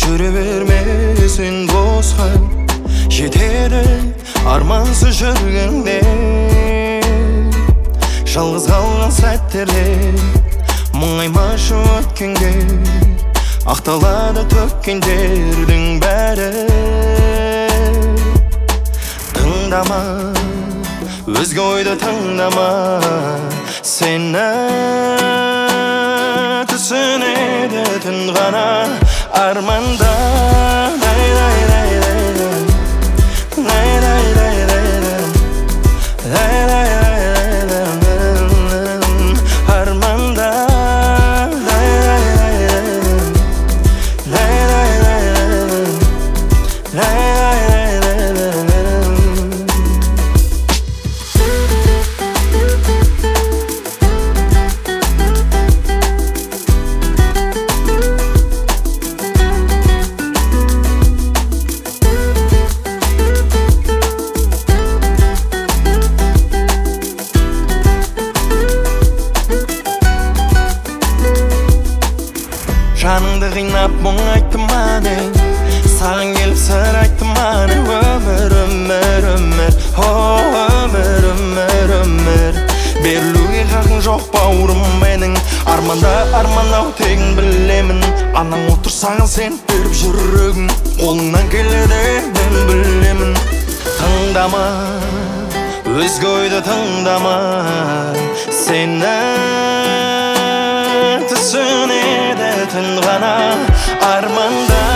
Жүре бермесін босқа, жетеді армансыз жүргенде. Жалғыз қалған сәттерде мұңаймашы өткенге, ақталады төккендердің бәрі. Тыңдама, өзге ойды тыңдама, сені түсінеді түн ғана арманда. Жаныңды қинап мұң айттым ане, саған келіп сыр айттым ане. Өмір, өмір, өмір, о, өмір, өмір, өмір. Берілуге хақың жоқ бауырым менің, арманда арманау тегін білемін. Анаң отырсаң сен беріп жүрегің, қолыңнан келеді мен білемін. Тыңдама, өзге ойды тыңдама, сені түсінеді түн ғана арманда.